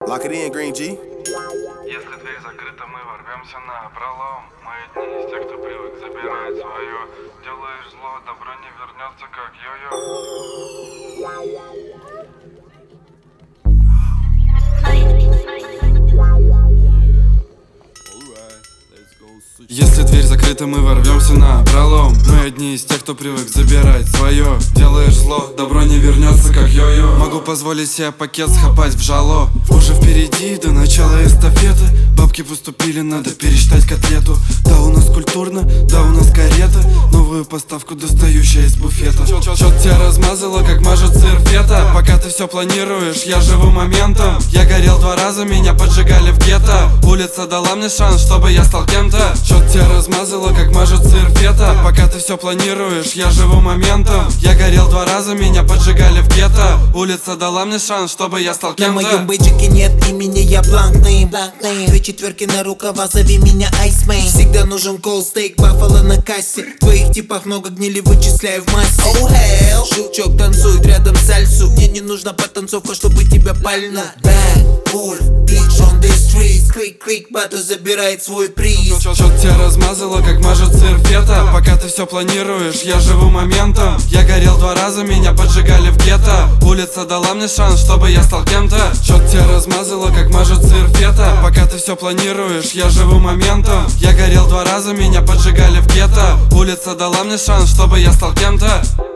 Lock it in, Green G. Если дверь закрыта, мы ворвемся на пролом. Мы одни из тех, кто привык забирать свое. Делаешь зло, добро не вернется, как Если дверь закрыта, мы ворвемся на пролом. Мы одни из тех, кто привык забирать свое. Делаешь зло, добро не вернется, как йо-йо. Могу позволить себе пакет схапать в жало. Уже впереди до начала эстафеты. Бабки поступили, надо пересчитать котлету. Да, у нас культурно, да, у нас карета. Новую поставку, достающая из буфета. Чё-то тебя размазало, как мажет сыр фета. Пока ты все планируешь, я живу моментом. Я горел 2 раза, меня поджигали в гетто. Улица дала мне шанс, чтобы я стал кем-то. Чё-то тебя размазало, как мажет сыр фета. Пока ты все планируешь, я живу моментом. Я горел 2 раза, меня поджигали в гетто. Улица дала мне шанс, чтобы я стал кем-то. На моем бейджике нет имени, я бланк нейм. 2 четверки на рукава, зови меня Айсмейн. Всегда нужен кол, стейк, баффало на кассе. В твоих типах много гнили, вычисляю в массе. Oh hell, Шелчок танцует рядом сальсу. Мне не нужна потанцовка, чтобы тебя пальнуть. Bad Wolf, bitch on the streets. Крик-крик, бату забирает свой приз. Чё-то тебя размазало, как мажет сыр фета. Пока ты все планируешь, я живу моментом. Я горел 2 раза, меня поджигали в гетто. Улица дала мне шанс, чтобы я стал кем-то. Чё-то тебя размазало, как мажет сыр фета. Пока ты все планируешь, я живу моментом. Я горел 2 раза, меня поджигали в гетто. Улица дала мне шанс, чтобы я стал кем-то.